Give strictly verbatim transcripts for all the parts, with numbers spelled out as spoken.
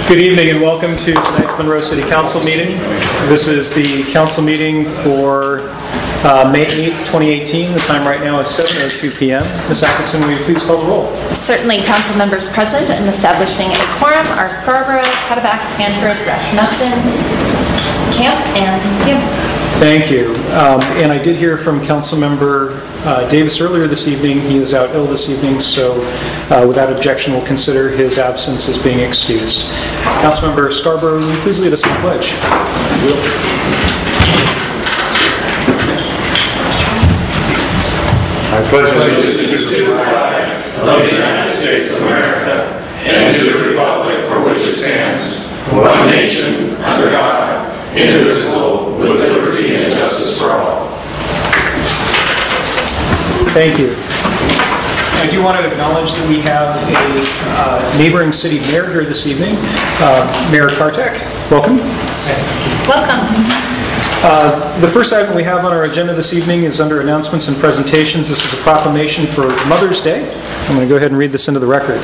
Good evening and welcome to tonight's Monroe City Council meeting. This is the council meeting for uh, May eighth, twenty eighteen. The time right now is seven oh two p.m. Miz Atkinson, will you please call the roll? Certainly. Council members present and establishing a quorum are Scarborough, Cataback, Hanford, Rasmussen, Camp, and Hume. Thank you. Um, and I did hear from Councilmember uh, Davis earlier this evening. He is out ill this evening, so uh, without objection, we'll consider his absence as being excused. Councilmember Scarborough, will you please lead us in the pledge? I pledge allegiance to the flag of the United States of America and to the republic for which it stands, one nation, under God, indivisible, with liberty and justice for all. Thank you. I do want to acknowledge that we have a uh, neighboring city mayor here this evening, uh, Mayor Kartek. Welcome. Welcome. Uh, the first item we have on our agenda this evening is under announcements and presentations. This is a proclamation for Mother's Day. I'm going to go ahead and read this into the record.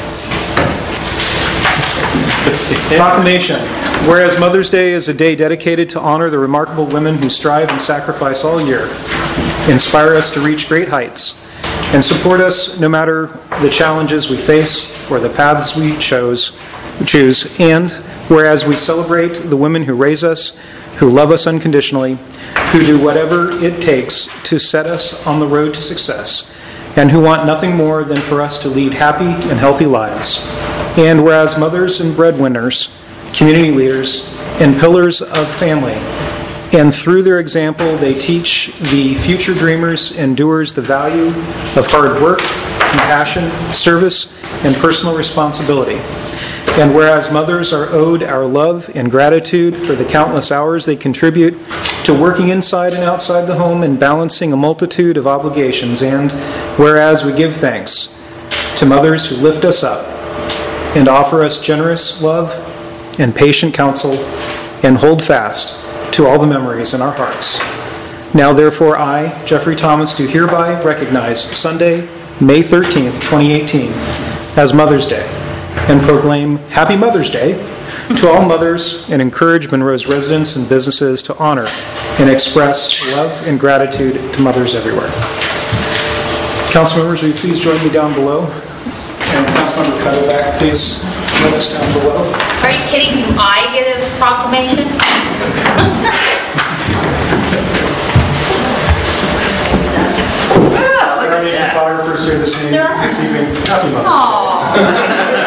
Proclamation. Whereas Mother's Day is a day dedicated to honor the remarkable women who strive and sacrifice all year, inspire us to reach great heights, and support us no matter the challenges we face or the paths we chose, choose. And whereas we celebrate the women who raise us, who love us unconditionally, who do whatever it takes to set us on the road to success, and who want nothing more than for us to lead happy and healthy lives. And whereas mothers and breadwinners, community leaders, and pillars of family, and through their example, they teach the future dreamers and doers the value of hard work, compassion, service, and personal responsibility. And whereas mothers are owed our love and gratitude for the countless hours they contribute to working inside and outside the home and balancing a multitude of obligations. And whereas we give thanks to mothers who lift us up and offer us generous love and patient counsel and hold fast to all the memories in our hearts. Now therefore I, Jeffrey Thomas, do hereby recognize Sunday, May thirteenth, twenty eighteen as Mother's Day and proclaim Happy Mother's Day to all mothers and encourage Monroe's residents and businesses to honor and express love and gratitude to mothers everywhere. Council members, will you please join me down below? And Councilmember Cutterback, please join us down below. Are you kidding? Do I get a proclamation? Are there any photographers here this evening? This evening? Happy Mother's Day.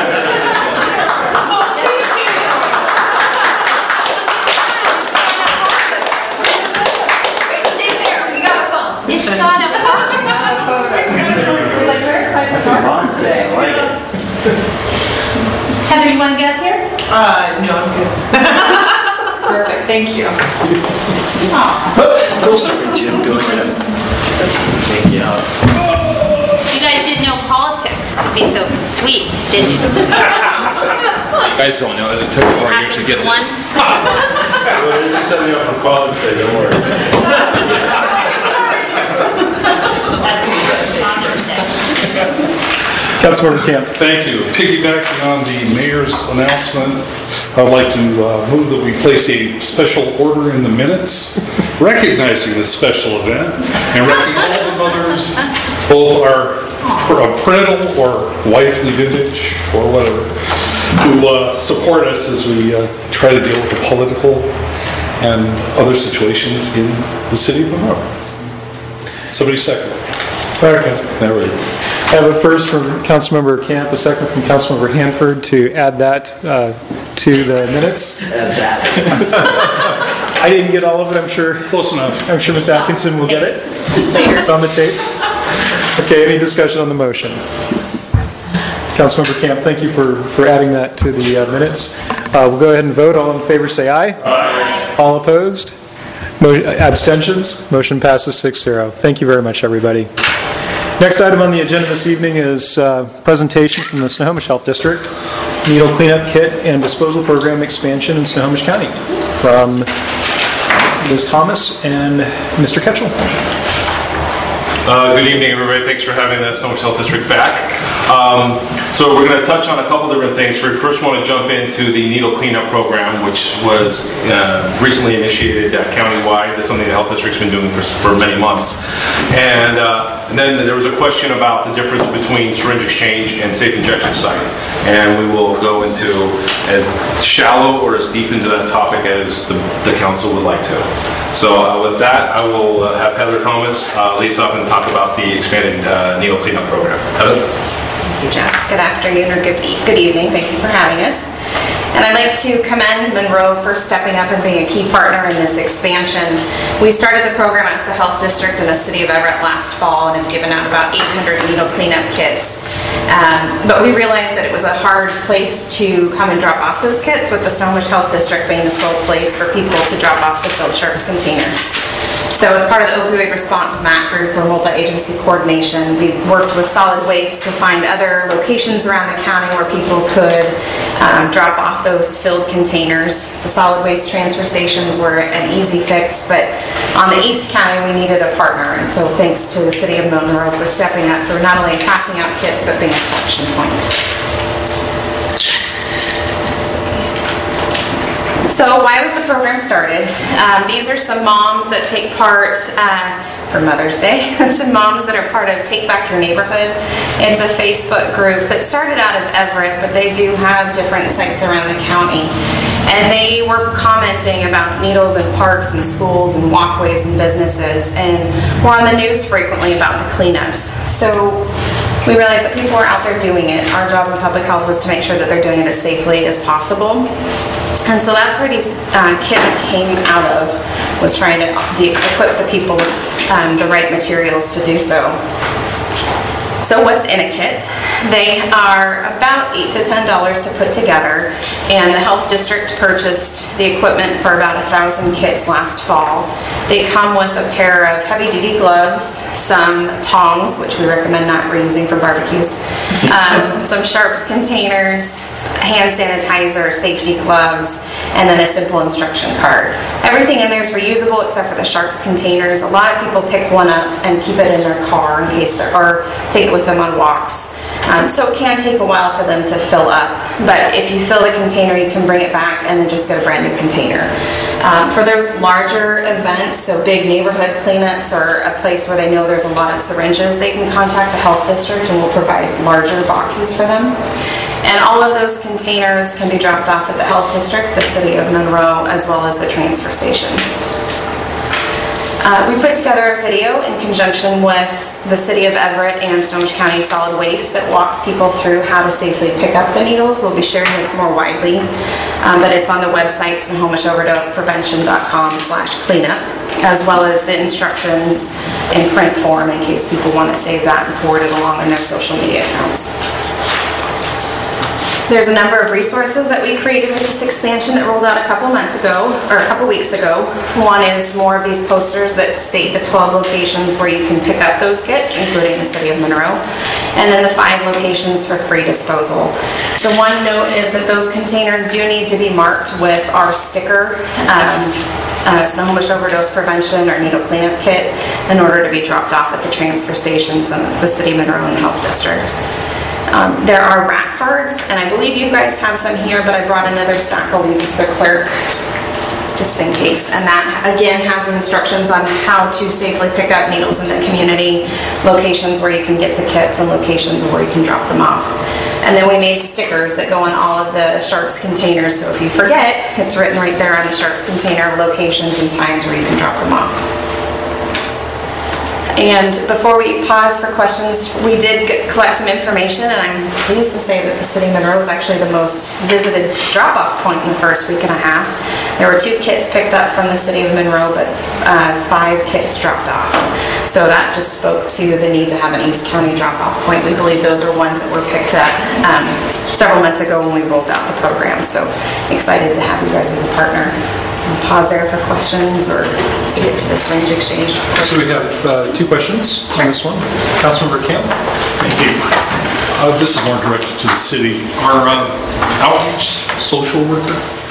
Heather, you want to get up here? Uh, no, I'm good. Perfect, thank you. Jim, go ahead. Thank you. You guys didn't know politics would be so sweet, did you? You guys don't know. It took four years to get this. One. Well, you're setting up for Father's Day, don't worry. Councilmember Camp. Thank you. Piggybacking on the mayor's announcement, I'd like to uh, move that we place a special order in the minutes recognizing this special event and recognizing all the mothers, both our uh, parental or wifely vintage or whatever, who uh, support us as we uh, try to deal with the political and other situations in the city of Monroe. Somebody second. Second. There we go. I have a first from Councilmember Camp, a second from Councilmember Hanford to add that uh, to the minutes. Add that. I didn't get all of it, I'm sure. Close enough. I'm sure Miz Atkinson will get it. It's on the tape. Okay, any discussion on the motion? Councilmember Camp, thank you for, for adding that to the uh, minutes. Uh, we'll go ahead and vote. All in favor say aye. Aye. All opposed? Mo- abstentions? Motion passes six zero. Thank you very much, everybody. Next item on the agenda this evening is uh, presentation from the Snohomish Health District, Needle Cleanup Kit and Disposal Program Expansion in Snohomish County, from Miz Thomas and Mister Ketchel. Uh, good evening, everybody. Thanks for having the Snohomish Health District back. Um, so we're going to touch on a couple different things. We first want to jump into the needle cleanup program, which was uh, recently initiated uh, countywide. That's something the Health District's been doing for, for many months. And, uh, and then there was a question about the difference between syringe exchange and safe injection site. And we will go into as shallow or as deep into that topic as the, the council would like to. So uh, with that, I will uh, have Heather Thomas uh, lead us up and talk about the expanded uh, needle cleanup program. Heather? Thank you, Jeff. Good afternoon or good, e- good evening. Thank you for having us. And I'd like to commend Monroe for stepping up and being a key partner in this expansion. We started the program at the Health District in the city of Everett last fall and have given out about eight hundred needle cleanup kits. Um, but we realized that it was a hard place to come and drop off those kits, with the Snohomish Health District being the sole place for people to drop off the filled sharps containers. So as part of the opioid response MAC group or multi-agency coordination, we worked with solid waste to find other locations around the county where people could um, drop off those filled containers. The solid waste transfer stations were an easy fix, but on the East County we needed a partner, and so thanks to the City of Monroe for stepping up for not only passing out kits but being a collection point. So why was the program started? Um, these are some moms that take part uh, for Mother's Day. Some moms that are part of Take Back Your Neighborhood. It's a Facebook group that started out as Everett, but they do have different sites around the county. And they were commenting about needles in parks and schools and walkways and businesses, and we're on the news frequently about the cleanups. So we realized that people are out there doing it. Our job in public health was to make sure that they're doing it as safely as possible. And so that's where these uh, kits came out of, was trying to the, equip the people with um, the right materials to do so. So what's in a kit? They are about eight to ten dollars to put together, and the Health District purchased the equipment for about a thousand kits last fall. They come with a pair of heavy-duty gloves, some tongs, which we recommend not reusing for barbecues, um, some sharps containers, hand sanitizer, safety gloves, and then a simple instruction card. Everything in there is reusable except for the sharps containers. A lot of people pick one up and keep it in their car in case they're, or take it with them on walks. Um, so it can take a while for them to fill up, but if you fill the container, you can bring it back and then just get a brand new container. Um, for those larger events, so big neighborhood cleanups or a place where they know there's a lot of syringes, they can contact the Health District and we'll provide larger boxes for them. And all of those containers can be dropped off at the Health District, the City of Monroe, as well as the transfer station. Uh, we put together a video in conjunction with the City of Everett and Snohomish County Solid Waste that walks people through how to safely pick up the needles. We'll be sharing this more widely, um, but it's on the website snohomish overdose prevention dot com slash cleanup, as well as the instructions in print form in case people want to save that and forward it along in their social media accounts. There's a number of resources that we created with this expansion that rolled out a couple months ago, or a couple weeks ago. One is more of these posters that state the twelve locations where you can pick up those kits, including the City of Monroe, and then the five locations for free disposal. The one note is that those containers do need to be marked with our sticker, um, uh, Snohomish Overdose Prevention or Needle Cleanup Kit, in order to be dropped off at the transfer stations in the City of Monroe and the Health District. Um, there are rack cards, and I believe you guys have some here, but I brought another stack of these for the clerk, just in case. And that, again, has instructions on how to safely pick up needles in the community, locations where you can get the kits, and locations where you can drop them off. And then we made stickers that go on all of the sharps containers, so if you forget, it's written right there on the sharps container, locations and times where you can drop them off. And before we pause for questions, we did get, collect some information, and I'm pleased to say that the City of Monroe was actually the most visited drop-off point in the first week and a half. There were two kits picked up from the City of Monroe, but uh, five kits dropped off. So that just spoke to the need to have an East County drop-off point. We believe those are ones that were picked up um, several months ago when we rolled out the program. So excited to have you guys as a partner. I'll pause there for questions or to get to the syringe exchange. So we have uh, two questions on this one. Councilmember Camp. Thank you. Uh, this is more directed to the city. Our uh, outreach social worker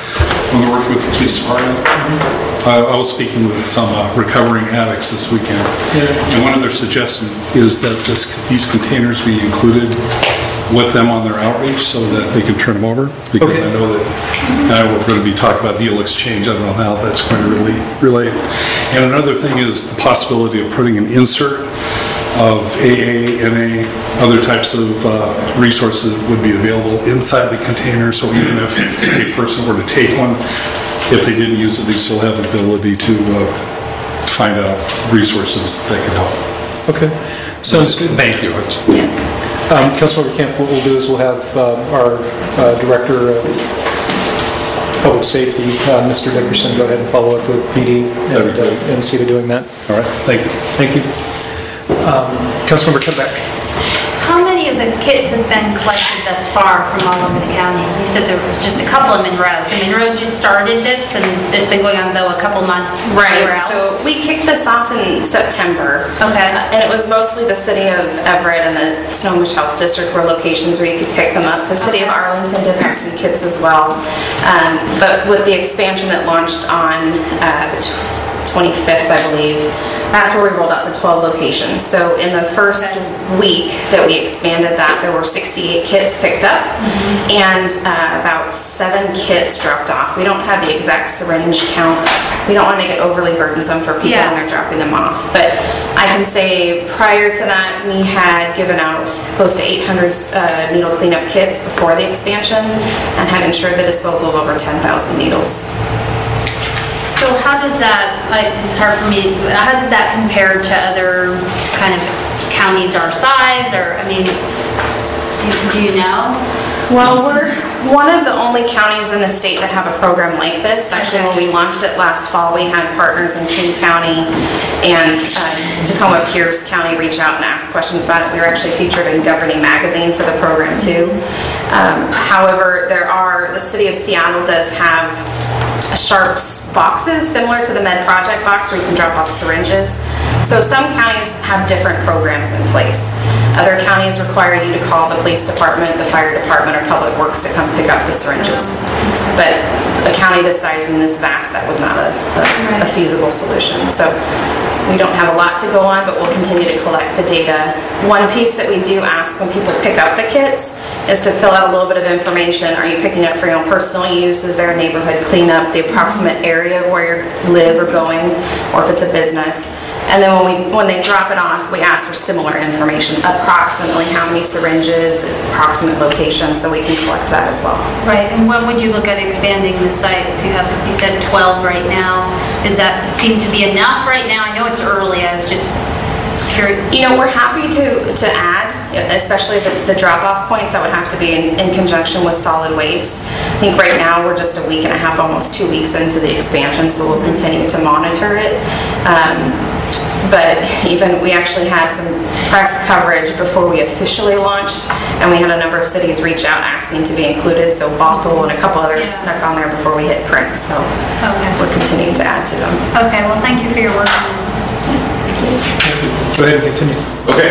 when they're working with the police department. Uh, I was speaking with some uh, recovering addicts this weekend, Yeah. and one of their suggestions is that this, these containers be included with them on their outreach so that they can turn them over, because Okay. I know that uh, we're going to be talking about deal exchange. I don't know how that's going to really relate. And another thing is the possibility of putting an insert of A A, N A, other types of uh, resources would be available inside the container, so even if a person were to take one, if they didn't use it, they still have the ability to uh, find out resources that can help. Okay. Sounds good. Thank you. Um, Councilmember Camp, what we'll do is we'll have um, our uh, Director of Public Safety, uh, Mister Dickerson, go ahead and follow up with P D and, uh, and see to doing that. All right. Thank you. Thank you. Um, Councilmember Cutback. How many of the kits have been collected thus far from all over the county? You said there was just a couple in Monroe. So Monroe just started this, and it's been going on, though, a couple months. Right. everywhere else? So we kicked this off in September. Okay. Uh, and it was mostly the city of Everett and the Snohomish Health District were locations where you could pick them up. The city of Arlington did have some kits as well. Um, but with the expansion that launched on uh, the twenty-fifth, I believe, that's where we rolled out the twelve locations. So in the first week that we expanded that, there were sixty-eight kits picked up, Mm-hmm. and uh, about seven kits dropped off. We don't have the exact syringe count. We don't want to make it overly burdensome for people Yeah. when they're dropping them off. But I can say prior to that, we had given out close to eight hundred uh, needle cleanup kits before the expansion and had ensured the disposal of over ten thousand needles. So how does that, like, it's hard for me, how does that compare to other kind of counties our size, or, I mean, do do you know? Well, we're one of the only counties in the state that have a program like this. Actually, when we launched it last fall, we had partners in King County and uh, Tacoma Pierce County reach out and ask questions about it. We were actually featured in Governing Magazine for the program, too. Um, however, there are, the city of Seattle does have a Sharps boxes similar to the Med Project box where you can drop off syringes. So some counties have different programs in place. Other counties require you to call the police department, the fire department, or public works to come pick up the syringes. But a county this size and this vast, that was not a, a, a feasible solution. So we don't have a lot to go on, but we'll continue to collect the data. One piece that we do ask when people pick up the kits is to fill out a little bit of information. Are you picking up for your own personal use? Is there a neighborhood cleanup? The approximate area where you live or going, or if it's a business. And then when we when they drop it off, we ask for similar information, approximately how many syringes, approximate location, so we can collect that as well. Right, and when would you look at expanding the site? You have, you said twelve right now. Does that seem to be enough right now? I know it's early, I was just curious. You know, we're happy to, to add, especially if it's the drop-off points, that would have to be in, in conjunction with solid waste. I think right now we're just a week and a half, almost two weeks into the expansion, so we'll continue to monitor it. Um, but even, we actually had some press coverage before we officially launched, and we had a number of cities reach out asking to be included, so Bothell and a couple others Yeah. snuck on there before we hit print, so Okay. we're continuing to add to them. Okay, well, thank you for your work on this. Go ahead and continue. Okay.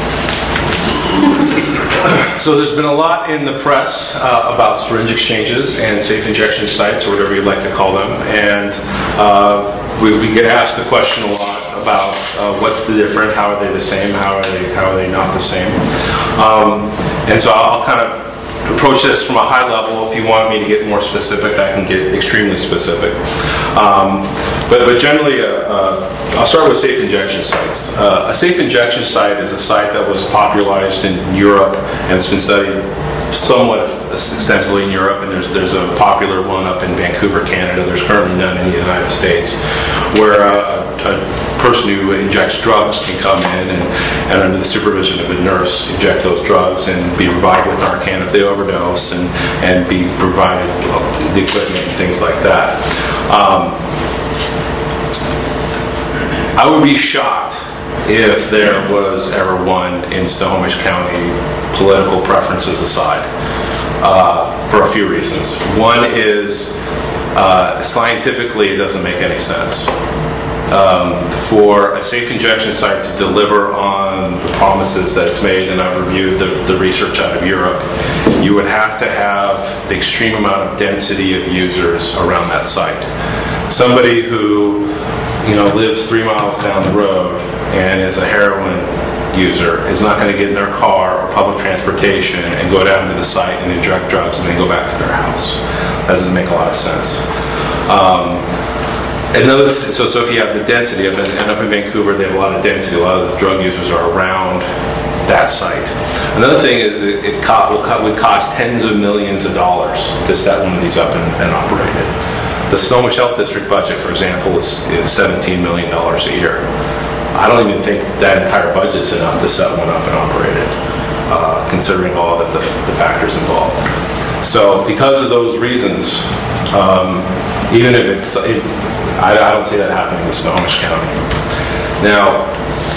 So there's been a lot in the press uh, about syringe exchanges and safe injection sites, or whatever you'd like to call them, and uh, we, we get asked the question a lot about uh, what's the difference, how are they the same, how are they how are they not the same, um, and so I'll kind of approach this from a high level. If you want me to get more specific, I can get extremely specific. Um, but, but generally, uh, uh, I'll start with safe injection sites. Uh, a safe injection site is a site that was popularized in Europe and it's been studied somewhat extensively in Europe, and there's there's a popular one up in Vancouver, Canada. There's currently none in the United States, where uh, a person who injects drugs can come in and, and under the supervision of a nurse inject those drugs and be provided with Narcan if they overdose, and, and be provided well, the equipment and things like that. Um, I would be shocked if there was ever one in Snohomish County, political preferences aside, uh, for a few reasons. One is uh, scientifically it doesn't make any sense. Um, for a safe injection site to deliver on the promises that it's made, and I've reviewed the, the research out of Europe, you would have to have the extreme amount of density of users around that site. Somebody who, you know, lives three miles down the road and is a heroin user is not going to get in their car or public transportation and go down to the site and inject drugs and then go back to their house. That doesn't make a lot of sense. Um, another th- so, so if you have the density, and up in Vancouver they have a lot of density, a lot of the drug users are around that site. Another thing is it, it co- will co- would cost tens of millions of dollars to set one of these up and, and operate it. The Snohomish Health District budget, for example, is, is seventeen million dollars a year. I don't even think that entire budget's enough to set one up and operate it, uh, considering all of the, the factors involved. So because of those reasons, um, even if it's, it, I, I don't see that happening in Snohomish County. Now,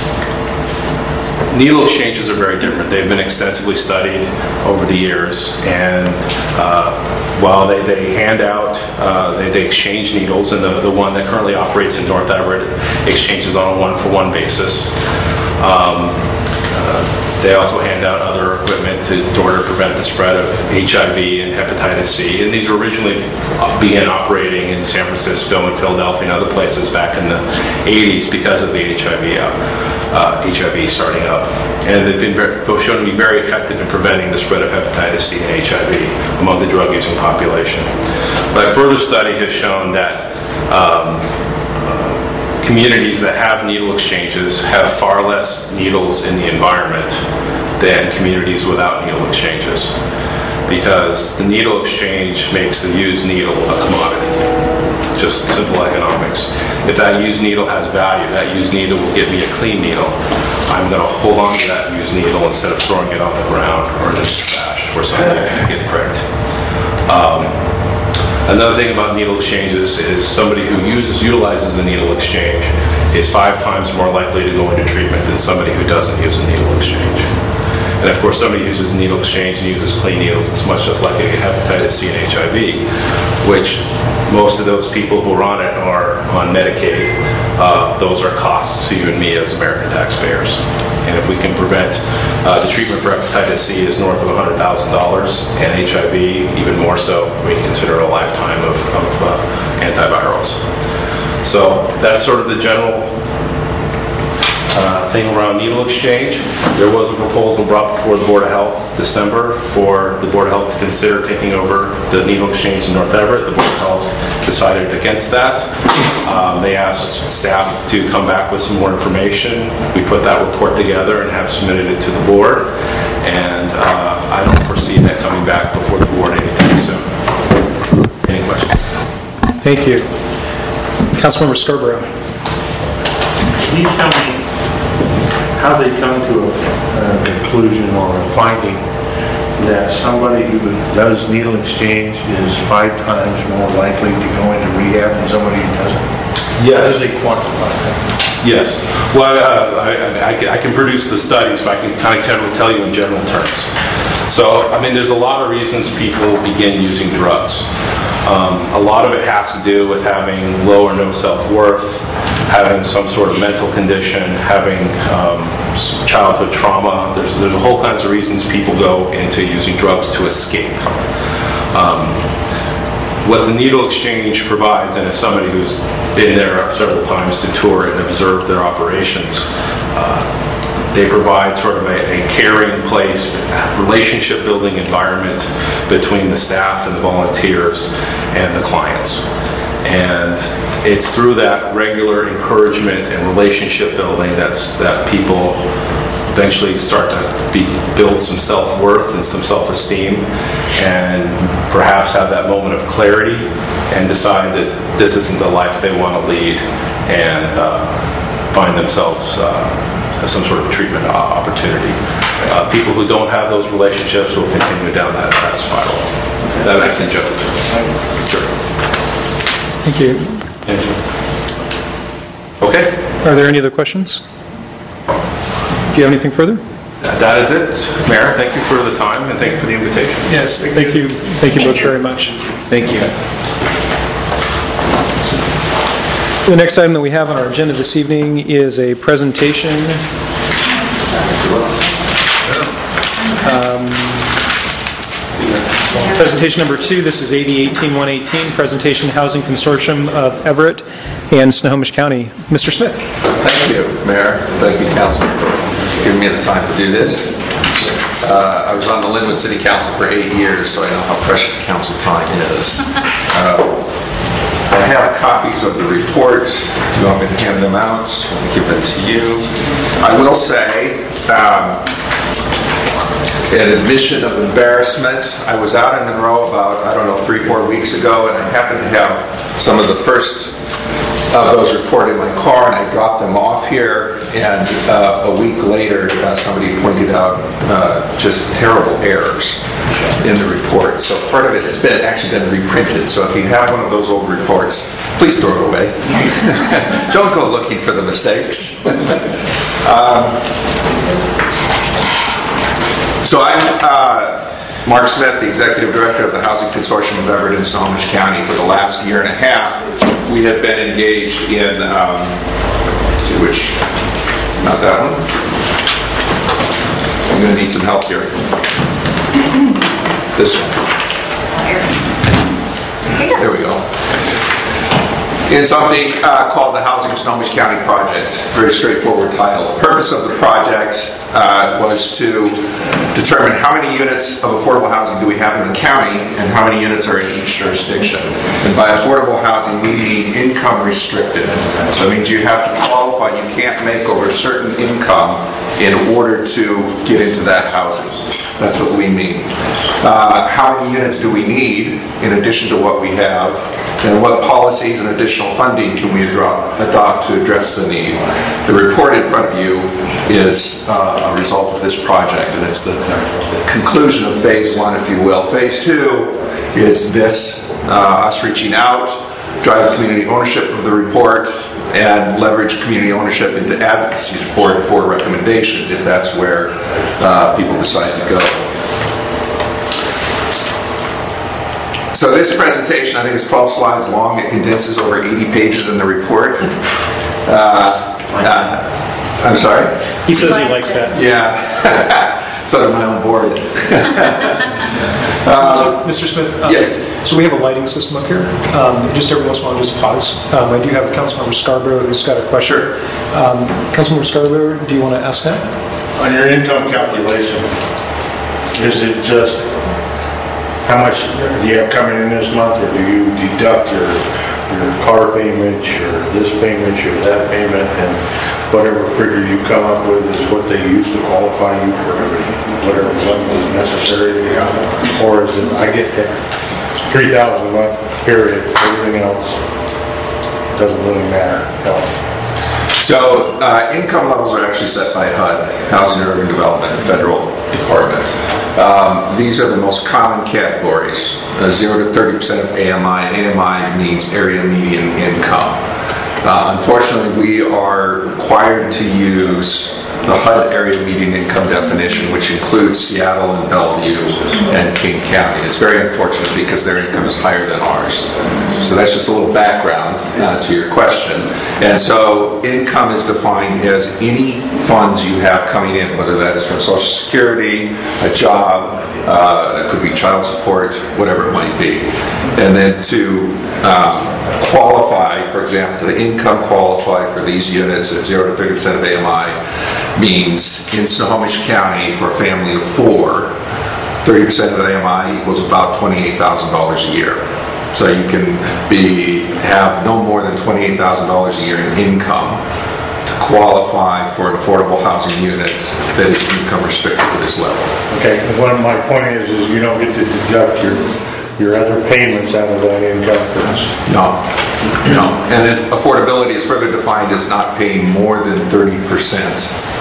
needle exchanges are very different. They've been extensively studied over the years, and uh, while they, they hand out, uh, they, they exchange needles, and the, the one that currently operates in North Everett exchanges on a one-for-one basis. Um, uh, they also hand out other equipment to, in order to prevent the spread of H I V and hepatitis C, and these originally began operating in San Francisco and Philadelphia and other places back in the eighties because of the H I V out. Uh, H I V starting up, and they've been very, both shown to be very effective in preventing the spread of hepatitis C and H I V among the drug-using population. But further study has shown that um, uh, communities that have needle exchanges have far less needles in the environment than communities without needle exchanges, because the needle exchange makes the used needle a commodity. Just simple economics. If that used needle has value, that used needle will give me a clean needle. I'm going to hold on to that used needle instead of throwing it on the ground or in the trash where somebody can get pricked. Um, another thing about needle exchanges is somebody who uses utilizes the needle exchange is five times more likely to go into treatment than somebody who doesn't use a needle exchange. And of course, somebody who uses needle exchange and uses clean needles is much less likely to get hepatitis C and H I V, which most of those people who are on it are on Medicaid. Uh, those are costs to you and me as American taxpayers. And if we can prevent, uh, the treatment for hepatitis C is north of one hundred thousand dollars, and H I V even more so. We consider a lifetime of, of uh, antivirals. So that's sort of the general Uh, thing around needle exchange. There was a proposal brought before the Board of Health December for the Board of Health to consider taking over the needle exchange in North Everett. The Board of Health decided against that. Um, they asked staff to come back with some more information. We put that report together and have submitted it to the board, and uh, I don't foresee that coming back before the board anytime soon. Any questions? Thank you. Councilmember Scarborough. Can you tell me how they come to a uh, conclusion or a finding that somebody who does needle exchange is five times more likely to go into rehab than somebody who doesn't? Yes. How does they quantify that? Yes. Well, uh, I, I, I can produce the studies, but I can kind of tell you in general terms. So, I mean, there's a lot of reasons people begin using drugs. Um, a lot of it has to do with having low or no self-worth, having some sort of mental condition, having um, childhood trauma. There's, there's a whole kinds of reasons people go into using drugs to escape. Um, what the needle exchange provides, and as somebody who's been there several times to tour and observe their operations, uh, they provide sort of a, a caring place, relationship-building environment between the staff and the volunteers and the clients. And it's through that regular encouragement and relationship building that's, that people eventually start to be, build some self-worth and some self-esteem, and perhaps have that moment of clarity and decide that this isn't the life they want to lead, and uh, find themselves uh, some sort of treatment opportunity. Uh, people who don't have those relationships will continue down that, that spiral. That makes a joke. Sure. Thank you. Thank you. Okay. Are there any other questions? Do you have anything further? That, that is it. Mayor, thank you for the time, and thank you for the invitation. Yes, thank you. Thank you both very much. Thank you. The next item that we have on our agenda this evening is a presentation um, Presentation number two, this is A D eighteen one eighteen, Presentation Housing Consortium of Everett and Snohomish County. Mister Smith. Thank you, Mayor. Thank you, Council, for giving me the time to do this. Uh, I was on the Linwood City Council for eight years, so I know how precious council time is. Uh, I have copies of the report. Do you want me to hand them out? Let me give them to you. I will say, um, an admission of embarrassment. I was out in Monroe about, I don't know, three, four weeks ago, and I happened to have some of the first of those reported in my car, and I dropped them off here, and uh, a week later, uh, somebody pointed out uh, just terrible errors in the report. So part of it has been actually been reprinted. So if you have one of those old reports, please throw it away. Don't go looking for the mistakes. um, So I'm uh, Mark Smith, the Executive Director of the Housing Consortium of Everett and Snohomish County. For the last year and a half, we have been engaged in, um, let's see which, not that one. I'm going to need some help here. This one. There we go. In something uh, called the Housing Snohomish County Project. Very straightforward title. The purpose of the project uh, was to determine how many units of affordable housing do we have in the county and how many units are in each jurisdiction. And by affordable housing, we mean income restricted. So it means you have to qualify. You can't make over a certain income in order to get into that housing. That's what we mean. Uh, how many units do we need in addition to what we have, and what policies and additional funding can we adopt, adopt to address the need? The report in front of you is uh, a result of this project, and it's the conclusion of phase one, if you will. Phase two is this, uh, us reaching out, drive community ownership of the report, and leverage community ownership into advocacy support for recommendations if that's where uh, people decide to go. So this presentation, I think, is twelve slides long. It condenses over eighty pages in the report. Uh, uh, I'm sorry? He says he likes that. Yeah. So am I on board. uh, Mister Smith? Uh, yes. So we have a lighting system up here. Um, just every once in a while, just pause. Um, I do have Councilmember Scarborough who's got a question. Sure. Um, Councilmember Scarborough, do you want to ask that? On your income calculation, is it just how much do you have coming in this month, or do you deduct your your car payment, or this payment, or that payment, and whatever figure you come up with is what they use to qualify you for whatever level is necessary to have? Or is it, I get that three thousand a month, period, everything else doesn't really matter? No. So uh, income levels are actually set by H U D, Housing and Urban Development, and Federal Department. Um, these are the most common categories, uh, zero to thirty percent of A M I. A M I means area median income. Uh, unfortunately, we are required to use the H U D area median income definition, which includes Seattle and Bellevue and King County. It's very unfortunate because their income is higher than ours. So that's just a little background uh, to your question. And so income is defined as any funds you have coming in, whether that is from Social Security, a job, uh, it could be child support, whatever it might be. And then to um, qualify, for example, to income qualify for these units at zero to thirty percent of A M I means in Snohomish County for a family of four, thirty percent of A M I equals about twenty-eight thousand dollars a year. So you can be have no more than twenty-eight thousand dollars a year in income to qualify for an affordable housing unit that is income restricted to this level. Okay, one of my point is, is you don't get to deduct your your other payments out of that income. No, no. And then affordability is further defined as not paying more than thirty percent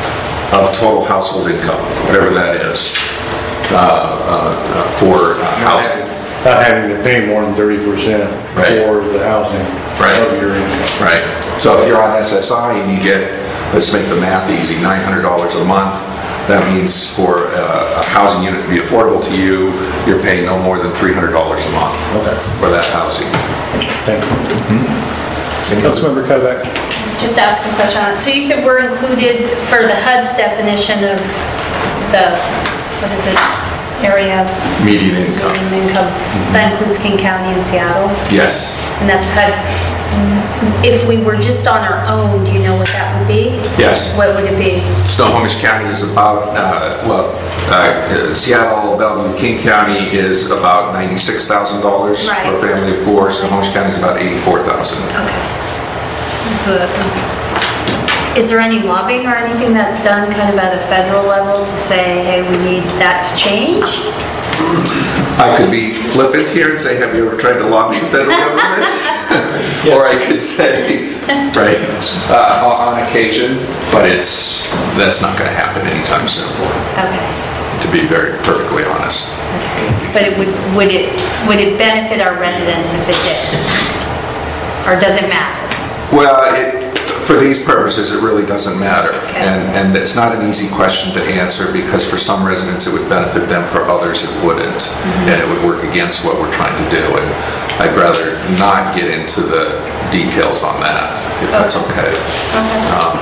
of total household income, whatever that is, uh, uh, for uh, housing. Not having to pay more than thirty percent Right. for the housing Right. of your income. Right. So if you're on S S I and you get, let's make the math easy, nine hundred dollars a month, that means for uh, a housing unit to be affordable to you, you're paying no more than three hundred dollars a month Okay. for that housing. Thank you. Mm-hmm. Councilmember Kovac. Just ask a question on it. So you said we're included for the H U D's definition of the, what is it? area? Median income. Median income. That includes King County and Seattle? Yes. And that's H U D. If we were just on our own, do you know what that would be? Yes. What would it be? Snohomish County is about, uh, well, uh, Seattle, Bellevue, King County is about ninety-six thousand dollars Right. for a family of four. Snohomish County is about eighty-four thousand dollars. Okay. Good. Is there any lobbying or anything that's done kind of at a federal level to say, hey, we need that to change? I could be flippant here and say, have you ever tried to lobby the federal government? Or I could say, right, uh, on occasion, but it's, that's not going to happen anytime soon, Okay. to be very perfectly honest. But it would, would it, would it benefit our residents if it did? Or does it matter? Well, it, for these purposes, it really doesn't matter. And, and it's not an easy question to answer because for some residents it would benefit them, for others it wouldn't. Mm-hmm. And it would work against what we're trying to do. And I'd rather not get into the details on that, if that's okay. Okay. Um,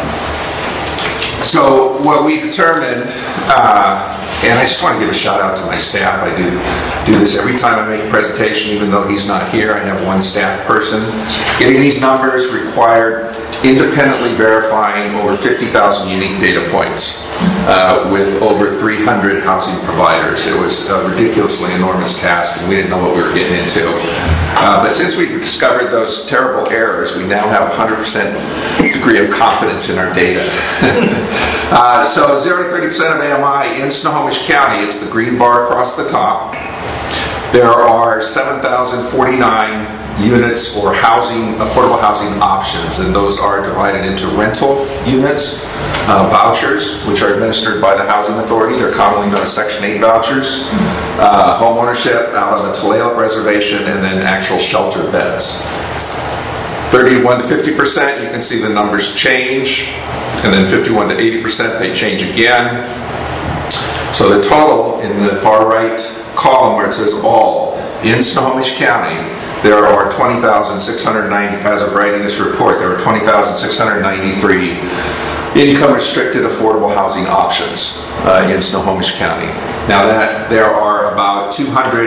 so what we determined, uh, and I just want to give a shout out to my staff. I do do this every time I make a presentation, even though he's not here. I have one staff person. Getting these numbers required independently verifying over fifty thousand unique data points uh, with over three hundred housing providers. It was a ridiculously enormous task, and we didn't know what we were getting into. Uh, but since we discovered those terrible errors, we now have a one hundred percent degree of confidence in our data. uh, so zero to thirty percent of A M I in Snohomish County, it's the green bar across the top. There are seven thousand forty-nine units or housing, affordable housing options, and those are divided into rental units, uh, vouchers, which are administered by the Housing Authority. They're commonly known as Section eight vouchers, uh, home ownership out on the Tulalip Reservation, and then actual shelter beds. thirty-one to fifty percent, you can see the numbers change, and then fifty-one to eighty percent, they change again. So the total in the far right column where it says all, in Snohomish County, there are twenty thousand six hundred ninety, as of writing this report, there are twenty thousand six hundred ninety-three income-restricted affordable housing options uh, in Snohomish County. Now that there are about two hundred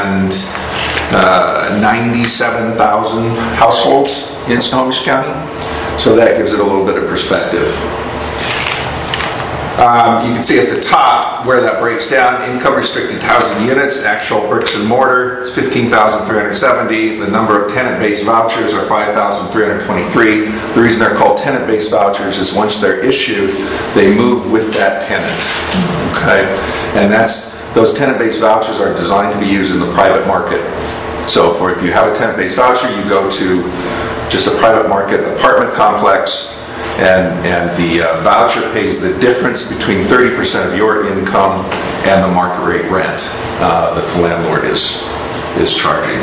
ninety-seven thousand households in Snohomish County, so that gives it a little bit of perspective. Um, you can see at the top where that breaks down, income-restricted housing units, actual bricks and mortar, it's fifteen thousand three hundred seventy. The number of tenant-based vouchers are five thousand three hundred twenty-three. The reason they're called tenant-based vouchers is once they're issued, they move with that tenant. Okay, and that's those tenant-based vouchers are designed to be used in the private market. So, for if you have a tenant-based voucher, you go to just a private market apartment complex. And, and the uh, voucher pays the difference between thirty percent of your income and the market rate rent uh, that the landlord is, is charging.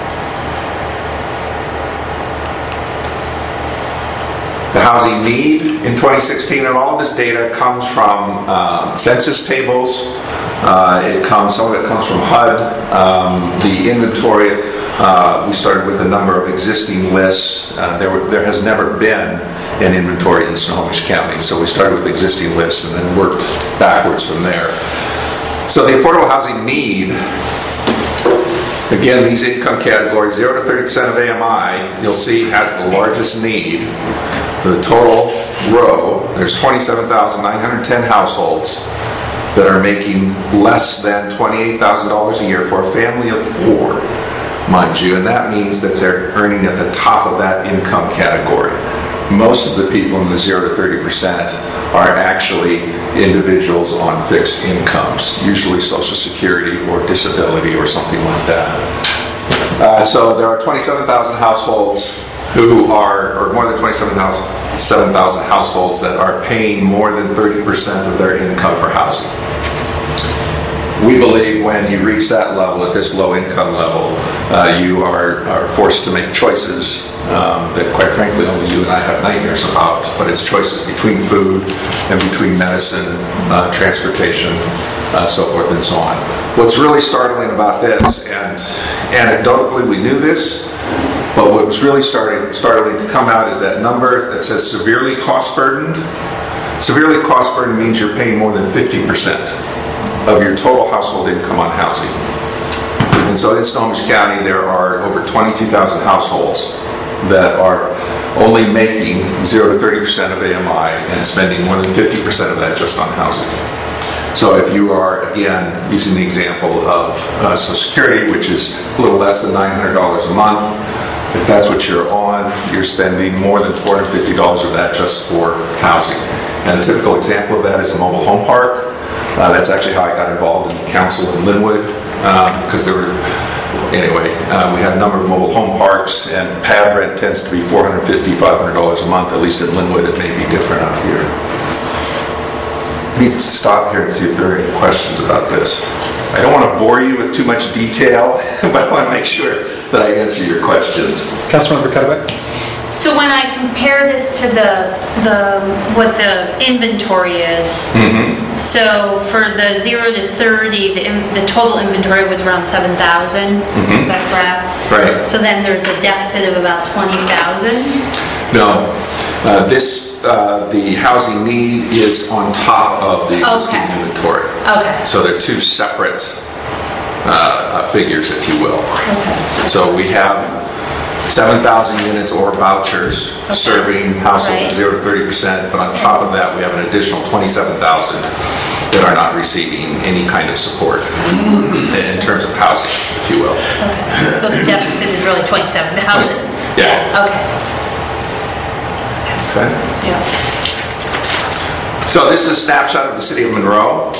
The housing need in twenty sixteen, and all of this data comes from um, census tables. Uh, it comes, some of it comes from H U D. Um, the inventory, uh, we started with a number of existing lists. Uh, there, were, there has never been an inventory in Snohomish County, so we started with existing lists and then worked backwards from there. So the affordable housing need, again, these income categories, zero to thirty percent of A M I, you'll see has the largest need. The total row, there's twenty-seven thousand nine hundred ten households that are making less than twenty-eight thousand dollars a year for a family of four, mind you, and that means that they're earning at the top of that income category. Most of the people in the zero to thirty percent are actually individuals on fixed incomes, usually Social Security or disability or something like that. Uh, so there are twenty-seven thousand households who are, or more than twenty-seven thousand households that are paying more than thirty percent of their income for housing. We believe when you reach that level, at this low income level, uh, you are, are forced to make choices um, that quite frankly only you and I have nightmares about, but it's choices between food and between medicine, uh, transportation, uh, so forth and so on. What's really startling about this, and anecdotally we knew this, but what was really starting, startling to come out is that number that says severely cost burdened. Severely cost burdened means you're paying more than fifty percent. of your total household income on housing. And so in Snohomish County, there are over twenty-two thousand households that are only making zero to thirty percent of A M I and spending more than fifty percent of that just on housing. So if you are, again, using the example of uh, Social Security, which is a little less than nine hundred dollars a month, if that's what you're on, you're spending more than four hundred fifty dollars of that just for housing. And a typical example of that is a mobile home park. Uh, that's actually how I got involved in council in Linwood, because um, there were, anyway, uh, we had a number of mobile home parks, and pad rent tends to be four hundred fifty dollars, five hundred dollars a month, at least in Linwood. It may be different out here. I need to stop here and see if there are any questions about this. I don't want to bore you with too much detail, but I want to make sure that I answer your questions. Councilmember Cuddeback? So when I compare this to the, the what the inventory is, Mm-hmm. so for the zero to thirty, the, in, the total inventory was around seven thousand, Mm-hmm. is that correct? Right. So then there's a deficit of about twenty thousand? No. Uh, this, uh, the housing need is on top of the existing Okay. inventory. Okay. So they're two separate uh, uh, figures, if you will. Okay. So we have seven thousand units or vouchers Okay. serving households Right. at zero to thirty percent, but on top of that we have an additional twenty-seven thousand that are not receiving any kind of support in terms of housing, if you will. Okay. So the deficit is really twenty-seven thousand? Yeah. Okay. Okay. Yeah. So this is a snapshot of the city of Monroe.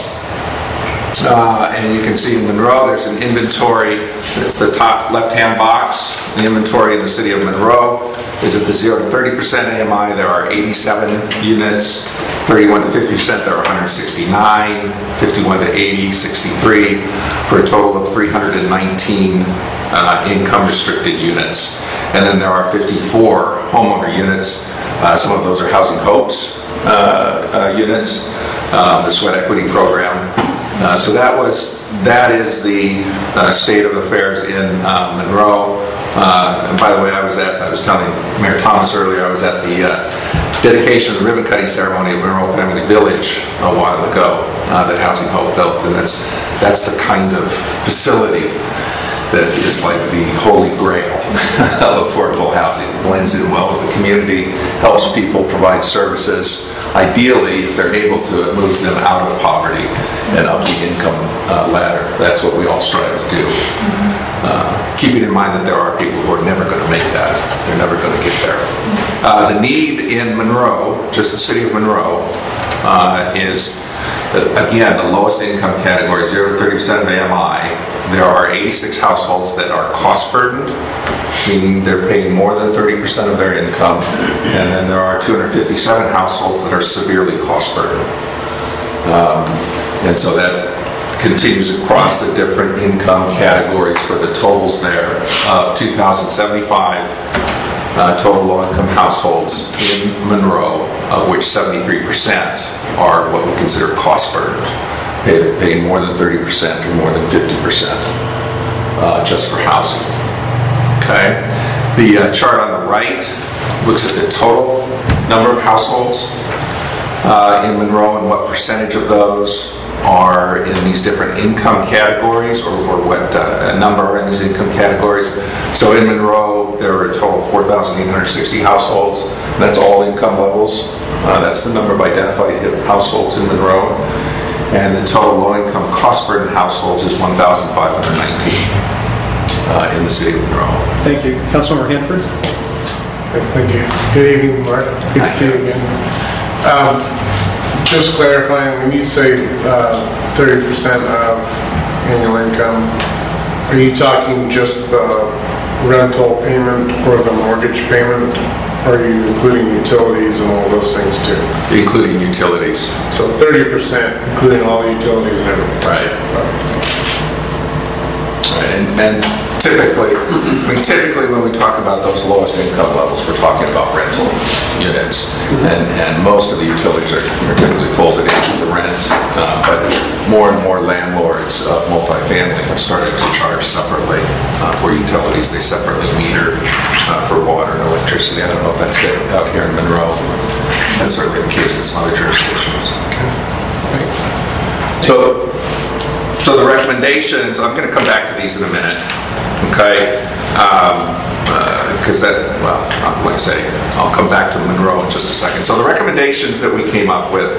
Uh, and you can see in Monroe there's an inventory. It's the top left-hand box. The inventory in the city of Monroe is at the zero to thirty percent A M I. There are eighty-seven units. thirty-one to fifty percent, there are one hundred sixty-nine. fifty-one to eighty, sixty-three, for a total of three hundred nineteen uh, income-restricted units. And then there are fifty-four homeowner units. Uh, some of those are Housing Hopes uh, uh, units, uh, the Sweat Equity Program. Uh, so that was that is the uh, state of affairs in uh, Monroe. Uh, and by the way, I was at I was telling Mayor Thomas earlier, I was at the uh, dedication of the ribbon cutting ceremony at Monroe Family Village a while ago uh, that Housing Hope built, and that's that's the kind of facility that is like the holy grail of affordable housing. It blends in well with the community, helps people provide services. Ideally, if they're able to, it moves them out of poverty and up the income uh, ladder. That's what we all strive to do. Uh, keeping in mind that there are people who are never going to make that. They're never going to get there. Uh, the need in Monroe, just the city of Monroe, uh, is, again, the lowest income category, zero to thirty percent of A M I. There are eighty-six households that are cost burdened, meaning they're paying more than thirty percent of their income, and then there are two hundred fifty-seven households that are severely cost burdened. Um, and so that continues across the different income categories for the totals there of two thousand seventy-five uh, total low-income households in Monroe, of which seventy-three percent are what we consider cost burdened, pay, paying more than thirty percent or more than fifty percent uh, just for housing. Okay, the uh, chart on the right looks at the total number of households uh, in Monroe and what percentage of those are in these different income categories, or, or what uh, number are in these income categories. So in Monroe, there are a total of four thousand eight hundred sixty households. That's all income levels. Uh, that's the number of identified households in Monroe. And the total low-income cost-burdened households is one thousand five hundred nineteen uh, in the city of Monroe. Thank you. Councilmember Hanford? Yes, thank you. Good evening, Mark. Good to see you again. Um, just clarifying, when you say uh, thirty percent of annual income, are you talking just the rental payment or the mortgage payment? Or are you including utilities and all those things too? Including utilities. So thirty percent, including all utilities and everything. Right. And, and typically, I mean, typically when we talk about those lowest income levels, we're talking about rental units, and, and most of the utilities are, are typically folded into the rent. Uh, but more and more landlords of multifamily have started to charge separately uh, for utilities. They separately meter uh, for water and electricity. I don't know if that's it out here in Monroe. That's certainly the case in some other jurisdictions. So So the recommendations, I'm going to come back to these in a minute, okay? Because um, uh, that, well, like I say, I'll come back to Monroe in just a second. So the recommendations that we came up with,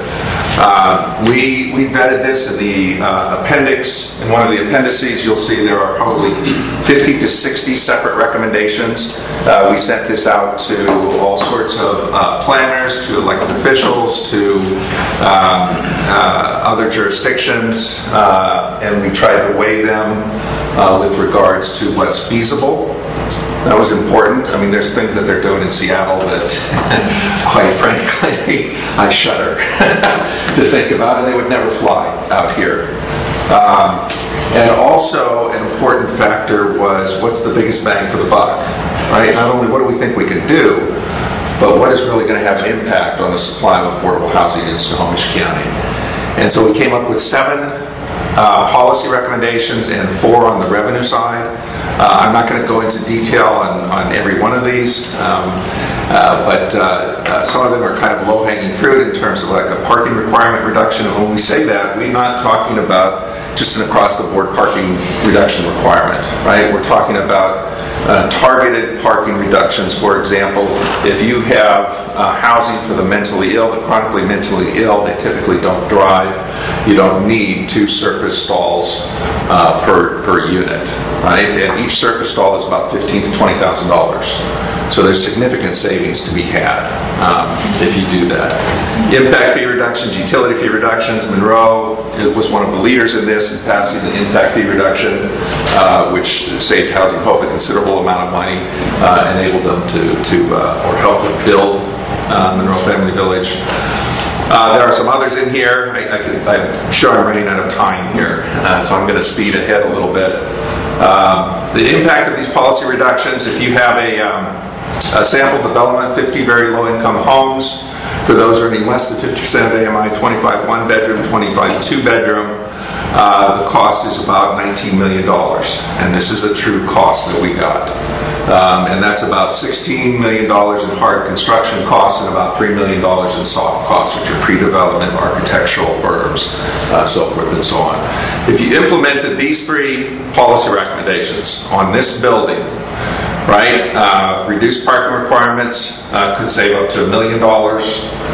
uh, we we vetted this in the uh, appendix. In one of the appendices, you'll see there are probably fifty to sixty separate recommendations. Uh, we sent this out to all sorts of uh, planners, to elected officials, to um, uh, other jurisdictions, uh, and we tried to weigh them uh, with regards to what's feasible. That was important. I mean, there's things that they're doing in Seattle that, quite frankly, I shudder to think about, and they would never fly out here. Um, and also, an important factor was, what's the biggest bang for the buck, right? Not only what do we think we can do, but what is really going to have an impact on the supply of affordable housing in Snohomish County. And so we came up with seven Uh, policy recommendations and four on the revenue side. Uh, I'm not going to go into detail on, on every one of these, um, uh, but uh, uh, some of them are kind of low-hanging fruit in terms of like a parking requirement reduction. And when we say that, we're not talking about just an across-the-board parking reduction requirement, right? We're talking about uh, targeted parking reductions. For example, if you have uh, housing for the mentally ill, the chronically mentally ill, they typically don't drive. You don't need two surface stalls uh, per per unit, right? And each surface stall is about fifteen to twenty thousand dollars. So there's significant savings to be had um, if you do that. Impact fee reductions, utility fee reductions. Monroe was one of the leaders in this in passing the impact fee reduction, uh, which saved Housing Hope a considerable amount of money, uh, enabled them to to uh, or helped them build uh, Monroe Family Village. Uh, there are some others in here. I, I could, I'm sure I'm running out of time here, uh, so I'm going to speed ahead a little bit. Um, the impact of these policy reductions, if you have a, um, a sample development, fifty very low-income homes, for those earning less than fifty percent of A M I, twenty-five one-bedroom, twenty-five two-bedroom, uh, the cost is about nineteen million dollars, and this is a true cost that we got. Um, and that's about sixteen million dollars in hard construction costs and about three million dollars in soft costs, which are pre-development architectural firms, uh, so forth and so on. If you implemented these three policy recommendations on this building, right, uh, reduced parking requirements uh, could save up to a million dollars.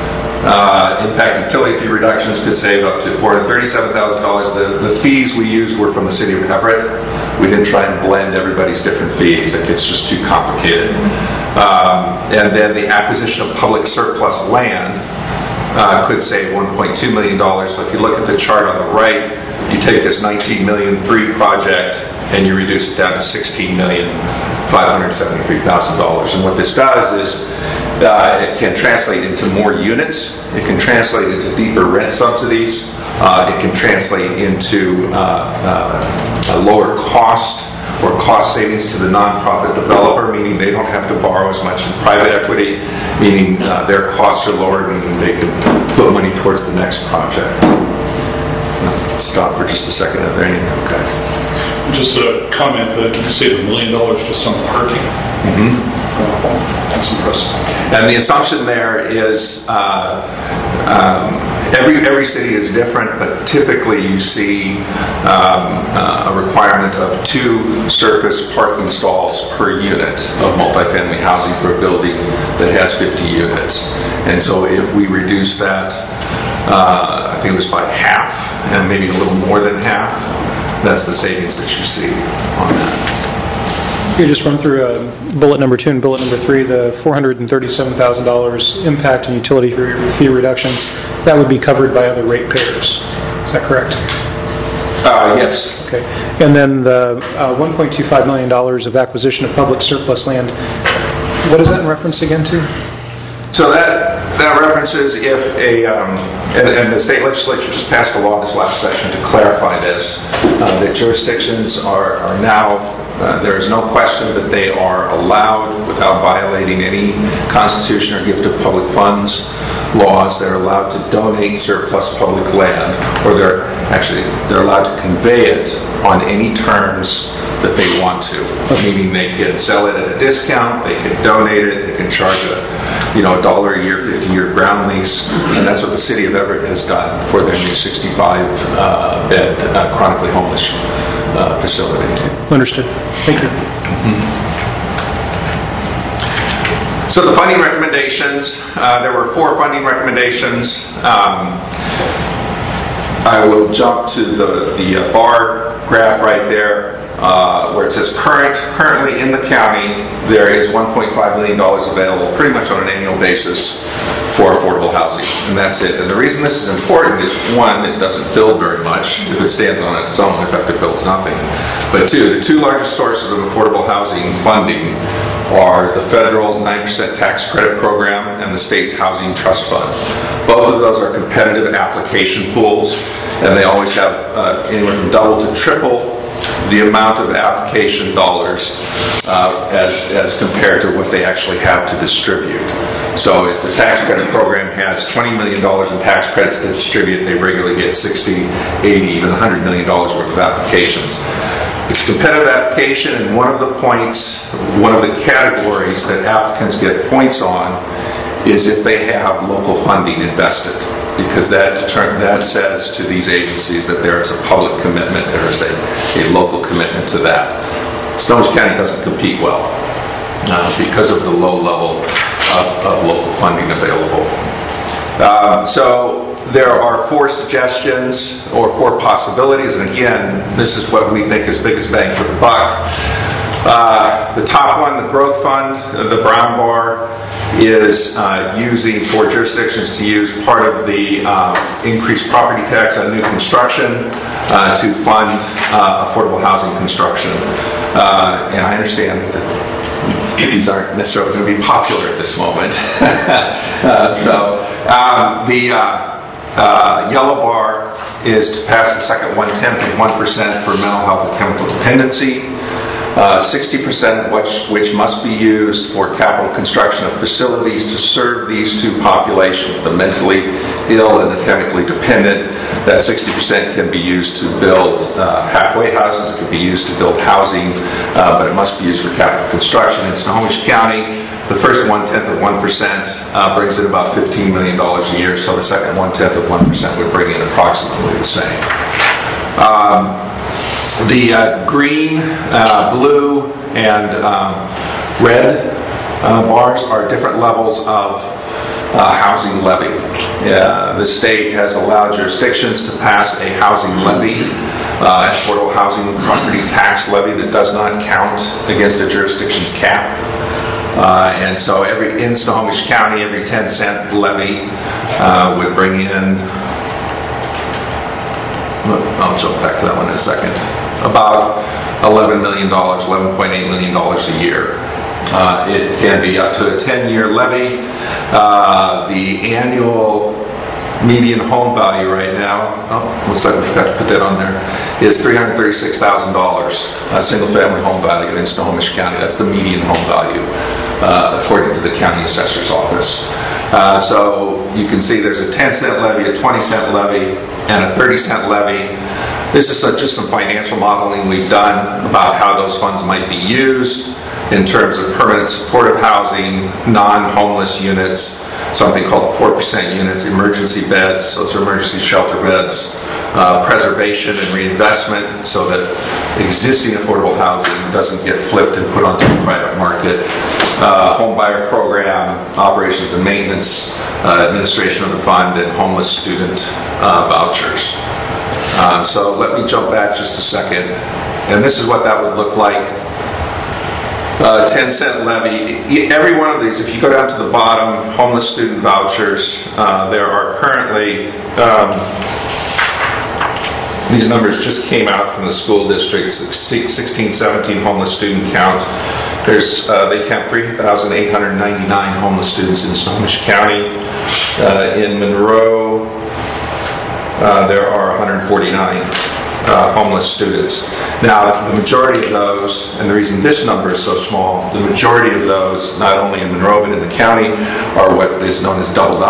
Uh, impact utility fee reductions could save up to four hundred thirty-seven thousand dollars. The, the fees we used were from the city of Everett. We didn't try and blend everybody's different fees. It gets just too complicated. Um, and then the acquisition of public surplus land uh, could save one point two million dollars. So if you look at the chart on the right, you take this nineteen million dollars free project and you reduce it down to sixteen million five hundred seventy-three thousand dollars. And what this does is uh, it can translate into more units. It can translate into deeper rent subsidies. Uh, it can translate into uh, uh, a lower cost or cost savings to the nonprofit developer, meaning they don't have to borrow as much in private equity, meaning uh, their costs are lower, meaning they can put money towards the next project. Let's stop for just a second. Are there anything? Okay. Just a comment that you save a million dollars just on parking. Mm-hmm. That's impressive. And the assumption there is uh, um, every every city is different, but typically you see um, uh, a requirement of two surface parking stalls per unit of multifamily housing for a building that has fifty units. And so if we reduce that, uh, I think it was by half, and maybe a little more than half, that's the savings that you see on that. You just run through uh, bullet number two and bullet number three, the four hundred thirty-seven thousand dollars impact and utility fee reductions. That would be covered by other ratepayers. Is that correct? Uh, yes. Okay. And then the uh, one point two five million dollars of acquisition of public surplus land. What is that in reference again to? So that that references if a um, and, and the state legislature just passed a law this last session to clarify this, uh, that jurisdictions are are now. Uh, there is no question that they are allowed, without violating any Constitution or gift of public funds laws, they're allowed to donate surplus public land, or they're actually, they're allowed to convey it on any terms that they want to. Meaning they can sell it at a discount, they can donate it, they can charge a, you know, a dollar a year, fifty-year ground lease, and that's what the city of Everett has done for their new sixty-five bed uh, chronically homeless uh, facility. Understood. Thank you. Mm-hmm. So the funding recommendations, uh, there were four funding recommendations. Um, I will jump to the, the uh, bar graph right there. Uh, where it says current, currently in the county there is one point five million dollars available pretty much on an annual basis for affordable housing, and that's it. And the reason this is important is, one, it doesn't build very much. If it stands on its own, in fact it builds nothing. But two, the two largest sources of affordable housing funding are the federal nine percent tax credit program and the state's housing trust fund. Both of those are competitive application pools, and they always have uh, anywhere from double to triple the amount of application dollars uh, as, as compared to what they actually have to distribute. So if the tax credit program has twenty million dollars in tax credits to distribute, they regularly get sixty, eighty, even one hundred million dollars worth of applications. It's competitive application, and one of the points, one of the categories that applicants get points on is if they have local funding invested, because that term, that says to these agencies that there is a public commitment, there is a, a local commitment to that. Snohomish County doesn't compete well uh, because of the low level of, of local funding available. Um, so there are four suggestions or four possibilities, and again, this is what we think is biggest bang for the buck. Uh, the top one, the growth fund, the brown bar, is uh, using for jurisdictions to use part of the uh, increased property tax on new construction uh, to fund uh, affordable housing construction. Uh, and I understand that these aren't necessarily going to be popular at this moment. uh, so um, the uh, uh, yellow bar is to pass the second one-tenth of one percent for mental health and chemical dependency. Uh, sixty percent of which, which must be used for capital construction of facilities to serve these two populations, the mentally ill and the chemically dependent. That sixty percent can be used to build uh, halfway houses, it can be used to build housing, uh, but it must be used for capital construction. In Snohomish County, the first one-tenth of one percent uh, brings in about fifteen million dollars a year, so the second one-tenth of one percent would bring in approximately the same. Um, The uh, green, uh, blue, and um, red uh, bars are different levels of uh, housing levy. Uh, the state has allowed jurisdictions to pass a housing levy, uh, affordable housing property tax levy that does not count against a jurisdiction's cap. Uh, and so every in Snohomish County, every ten cent levy uh, would bring in, I'll jump back to that one in a second, about eleven million dollars, eleven point eight million dollars a year. Uh, it can be up to a ten-year levy. Uh, the annual median home value right now, oh, looks like we forgot to put that on there, is three hundred thirty-six thousand dollars, a single-family home value in Snohomish County. That's the median home value, uh, according to the county assessor's office. Uh, so you can see there's a ten cent levy, a twenty cent levy, and a thirty cent levy. This is just some financial modeling we've done about how those funds might be used in terms of permanent supportive housing, non-homeless units, something called four percent units, emergency beds, those are emergency shelter beds, uh, preservation and reinvestment so that existing affordable housing doesn't get flipped and put onto the private market, uh, home buyer program, operations and maintenance, uh, administration of the fund, and homeless student uh, vouchers. Uh, so let me jump back just a second, and this is what that would look like. Uh, ten cent levy. Every one of these, if you go down to the bottom, homeless student vouchers, uh, there are currently, um, these numbers just came out from the school districts, sixteen seventeen homeless student count. There's, uh, they count three thousand eight hundred ninety-nine homeless students in Snohomish County. Uh, in Monroe, uh, there are one hundred forty-nine. Uh, homeless students. Now, the majority of those, and the reason this number is so small, the majority of those, not only in Monroe but in the county, are what is known as doubled up.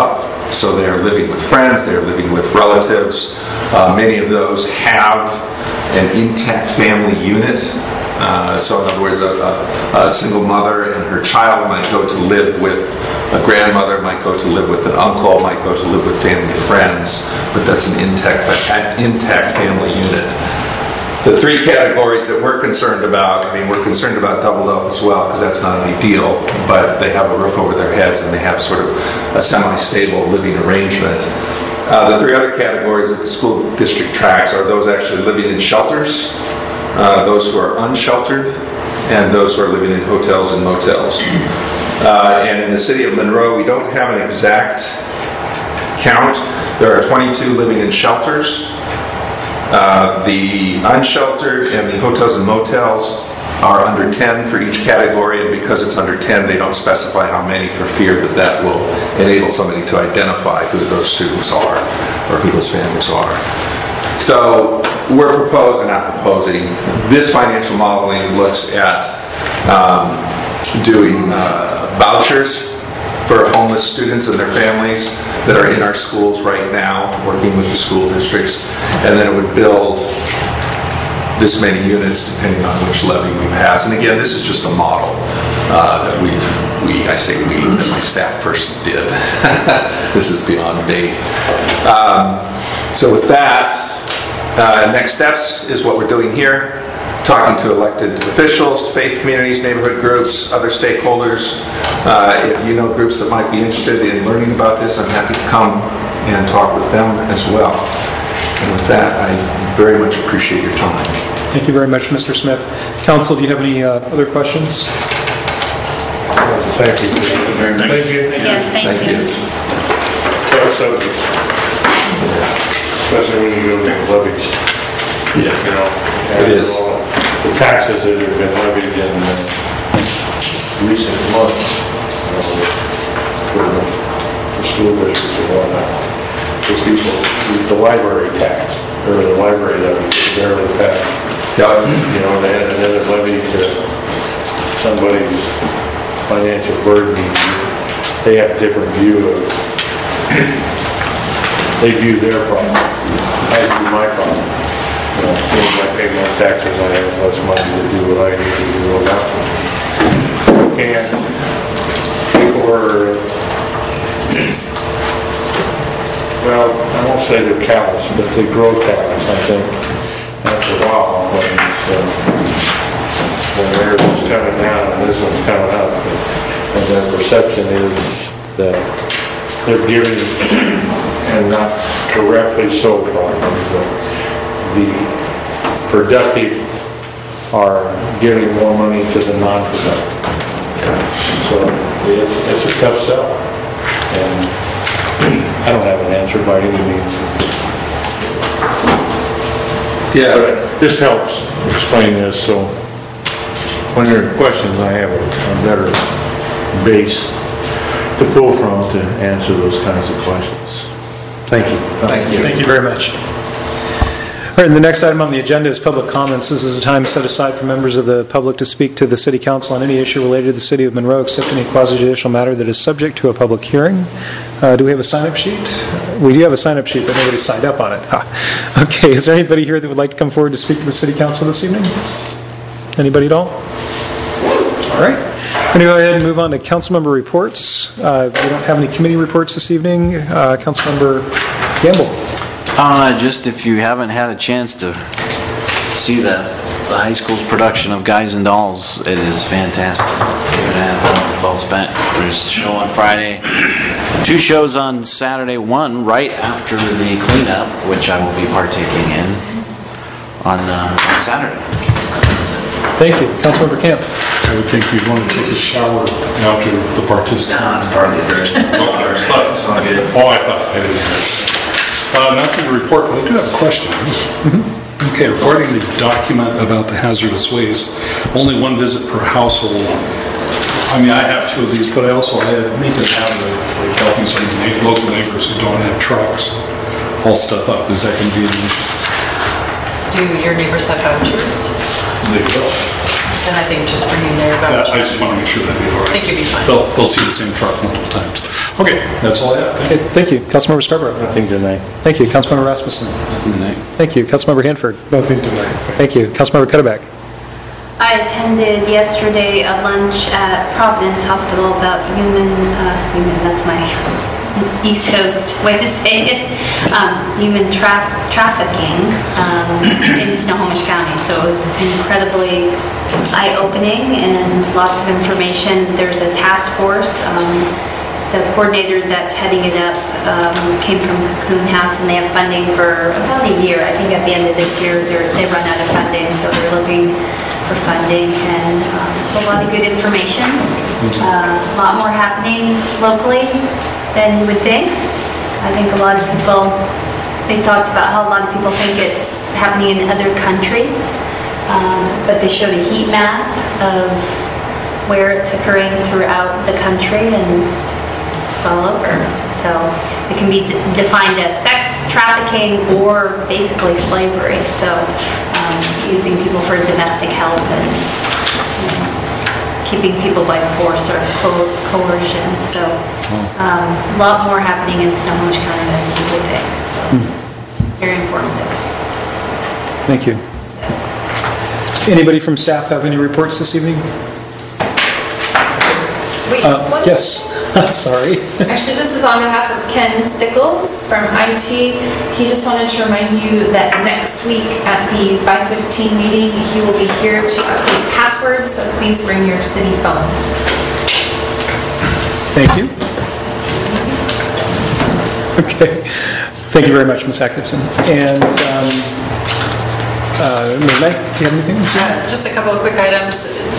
So they are living with friends, they are living with relatives. Uh, many of those have an intact family unit. Uh, so in other words, a, a, a single mother and her child might go to live with a grandmother, might go to live with an uncle, might go to live with family friends, but that's an intact, intact family unit. The three categories that we're concerned about, I mean, we're concerned about doubled up as well, because that's not a big deal, but they have a roof over their heads and they have sort of a semi-stable living arrangement. Uh, the three other categories that the school district tracks are those actually living in shelters, uh, those who are unsheltered, and those who are living in hotels and motels. Uh, and in the city of Monroe, we don't have an exact count. There are twenty-two living in shelters. Uh, the unsheltered and the hotels and motels are under ten for each category, and because it's under ten, they don't specify how many for fear that that will enable somebody to identify who those students are or who those families are. So we're proposing, not proposing, this financial modeling looks at um, doing uh, vouchers for homeless students and their families that are in our schools right now, working with the school districts, and then it would build this many units depending on which levy we pass. And again, this is just a model uh, that we've, we, I say we, that my staff person did. This is beyond me. Um, so with that, uh, next steps is what we're doing here. Talking to elected officials, faith communities, neighborhood groups, other stakeholders. Uh, if you know groups that might be interested in learning about this, I'm happy to come and talk with them as well. And with that, I very much appreciate your time. Thank you very much, Mister Smith. Council, do you have any uh, other questions? Thank you. Very much. Thank you. Yes, thank Thank you. you. Fair subject. Especially when you go to levies. Yeah. You know, It is. all the taxes that have been levied in uh, recent months uh, for the school districts and whatnot. Because people, the library tax, or the library levy, is barely passed. Yep. You know, they had another levy to somebody's financial burden. They have a different view of, they view their problem. I view my problem. You know, seeing I pay more taxes, I have less money to do what I need to do about it. And people are, well, I won't say they're callous, but they grow callous, I think, after a while, when it's, uh, when theirs is coming down and this one's coming up. And their perception is that they're giving, and not correctly so probably, but the productive are giving more money to the non-productive. So it's, it's a tough sell. And I don't have an answer by any means. Yeah. But this helps explain this, so when there are questions, I have a, a better base to pull from to answer those kinds of questions. Thank you. Thank you. Thank you very much. All right, and the next item on the agenda is public comments. This is a time set aside for members of the public to speak to the City Council on any issue related to the City of Monroe, except any quasi-judicial matter that is subject to a public hearing. Uh, do we have a sign-up sheet? We do have a sign-up sheet, but nobody signed up on it. Ah. Okay, is there anybody here that would like to come forward to speak to the City Council this evening? Anybody at all? All right. I'm going to go ahead and move on to council member reports. Uh, we don't have any committee reports this evening. Uh, Councilmember Gamble. Uh, just if you haven't had a chance to see the, the high school's production of Guys and Dolls, it is fantastic. And well spent. There's a show on Friday, two shows on Saturday, one right after the cleanup, which I will be partaking in on, uh, on Saturday. Thank you. Councilmember Camp. I would think you'd want to take a shower after the participants. No, it's hardly good. It's not good. Oh, I thought I didn't. Uh, nothing to report, but I do have a question. Mm-hmm. Okay, regarding the document about the hazardous waste, only one visit per household. I mean, I have two of these, but I also I make it have like helping some local neighbors who don't have trucks haul stuff up. Is that going to be an issue? Do your neighbors have vouchers? They will. Then I think just bringing their Yeah, I just want to make sure that'd be all right. I think you'll be fine. They'll, they'll see the same truck multiple times. Okay, that's all I have. Okay, thank you. Councilmember Scarborough. Nothing tonight. Thank you. Councilmember Rasmussen. Thank you. Councilmember Hanford. Nothing tonight. Thank you. Councilmember Cuddeback. I attended yesterday a lunch at Providence Hospital about human, uh, human, that's my East Coast way to say it, um, human tra- trafficking um, in Snohomish County. So it was incredibly eye-opening and lots of information. There's a task force. Um, the coordinator that's heading it up um, came from Cocoon House, and they have funding for about a year. I think at the end of this year they're, they run out of funding, so they're looking for funding, and um, so a lot of good information. Uh, a lot more happening locally than you would think. I think a lot of people, they talked about how a lot of people think it's happening in other countries, um, but they showed a heat map of where it's occurring throughout the country, and it's all over. So it can be d- defined as sex trafficking or basically slavery. So um, using people for domestic help and you know, keeping people by force or co- coercion. So um, a lot more happening in Snohomish County than you would think. So very informative. Thank you. Anybody from staff have any reports this evening? Wait, Uh, what? yes. Sorry. Actually, this is on behalf of Ken Stickles from I T. He just wanted to remind you that next week at the five fifteen meeting, he will be here to update passwords, so please bring your city phone. Thank you. Okay. Thank you very much, Miz Atkinson. And um, uh, Miz May, do you have anything to say? Uh, Just a couple of quick items.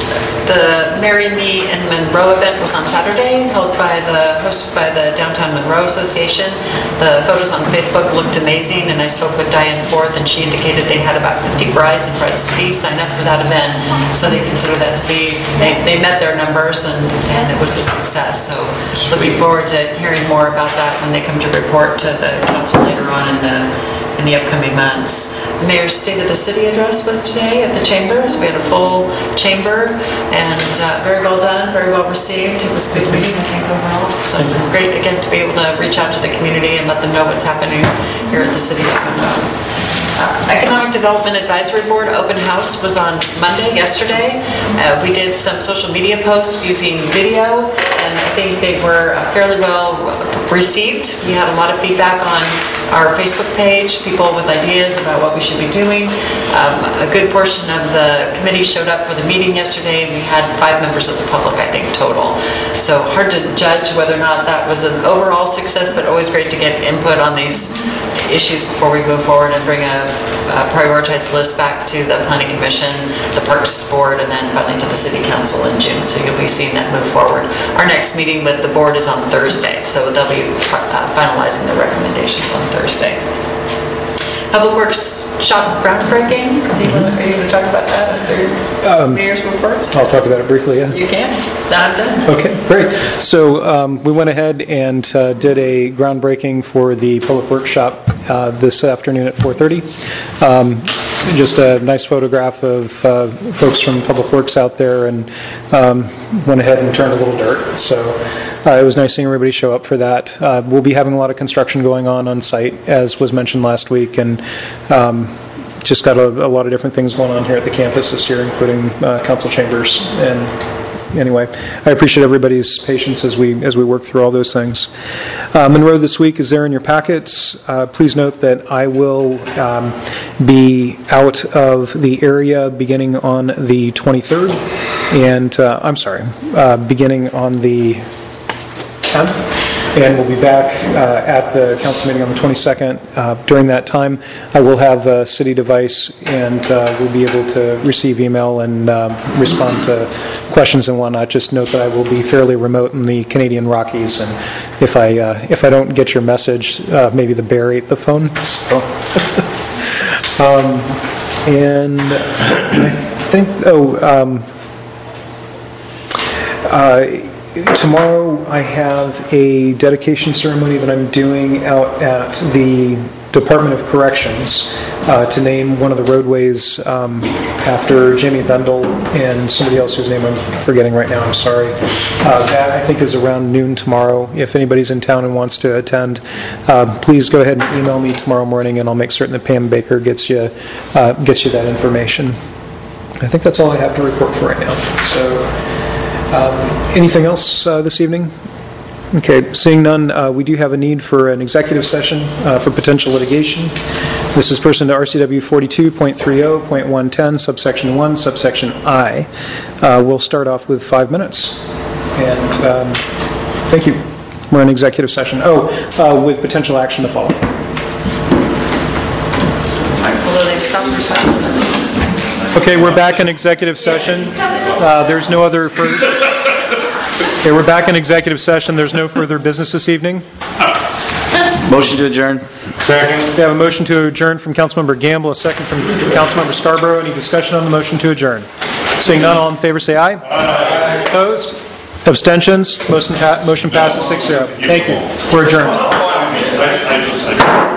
The Marry Me in Monroe event was on Saturday, held by the, hosted by the Downtown Monroe Association. The photos on Facebook looked amazing, and I spoke with Diane Forth, and she indicated they had about fifty brides and brides-to-be sign up for that event, so they consider that to be, they, they met their numbers, and, and it was a success. So looking forward to hearing more about that when they come to report to the council later on in the, in the upcoming months. The Mayor's State of the City address was today at the Chambers. We had a full chamber, and uh, very well done, very well received. It was a good meeting, I think, overall. So it's great, again, to be able to reach out to the community and let them know what's happening here at the City of Monroe. Uh, Economic Development Advisory Board open house was on Monday, yesterday. Uh, we did some social media posts using video, and I think they were uh, fairly well received. We had a lot of feedback on our Facebook page, people with ideas about what we should be doing. Um, a good portion of the committee showed up for the meeting yesterday, and we had five members of the public, I think, total. So hard to judge whether or not that was an overall success, but always great to get input on these issues before we move forward and bring a, a prioritized list back to the Planning Commission, the Parks Board, and then finally to the City Council in June. So you'll be seeing that move forward. Our next meeting with the board is on Thursday, so they'll be uh, finalizing the recommendations on Thursday. Public Works shop groundbreaking. Are you going to talk about that after Um, Mayor's report? I'll talk about it briefly, yeah. You can. Not done. Okay, great. So um, we went ahead and uh, did a groundbreaking for the Public Works shop uh, this afternoon at four thirty. Um, just a nice photograph of uh, folks from Public Works out there, and um, went ahead and turned a little dirt. So uh, it was nice seeing everybody show up for that. Uh, we'll be having a lot of construction going on on site, as was mentioned last week, and um, just got a, a lot of different things going on here at the campus this year, including uh, council chambers. And anyway, I appreciate everybody's patience as we as we work through all those things. Uh, Monroe this week is there in your packets. Uh, please note that I will um, be out of the area beginning on the twenty-third, and uh, I'm sorry, uh, beginning on the tenth. And we'll be back uh, at the council meeting on the twenty-second. Uh, during that time, I will have a city device, and uh, we'll be able to receive email and uh, respond to questions and whatnot. Just note that I will be fairly remote in the Canadian Rockies, and if I uh, if I don't get your message, uh, maybe the bear ate the phone. So. um, and I think oh. Um, uh, Tomorrow I have a dedication ceremony that I'm doing out at the Department of Corrections uh, to name one of the roadways um, after Jimmy Bendel and somebody else whose name I'm forgetting right now, I'm sorry. Uh, that, I think, is around noon tomorrow. If anybody's in town and wants to attend, uh, please go ahead and email me tomorrow morning, and I'll make certain that Pam Baker gets you, uh, gets you that information. I think that's all I have to report for right now. So, um, anything else uh, this evening? Okay, seeing none, uh, we do have a need for an executive session uh, for potential litigation. This is pursuant to R C W forty-two point thirty point one ten, subsection one, subsection I. Uh, we'll start off with five minutes. And um, thank you. We're in executive session. Oh, uh, with potential action to follow. Okay, we're back in executive session. Uh, there's no other further... Okay, we're back in executive session. There's no further business this evening. Motion to adjourn. Second. We have a motion to adjourn from Councilmember Gamble, a second from Councilmember Scarborough. Any discussion on the motion to adjourn? Seeing none, all in favor say aye. Aye. Opposed? Abstentions? Motion, pa- motion passes six zero. Thank you. We're adjourned.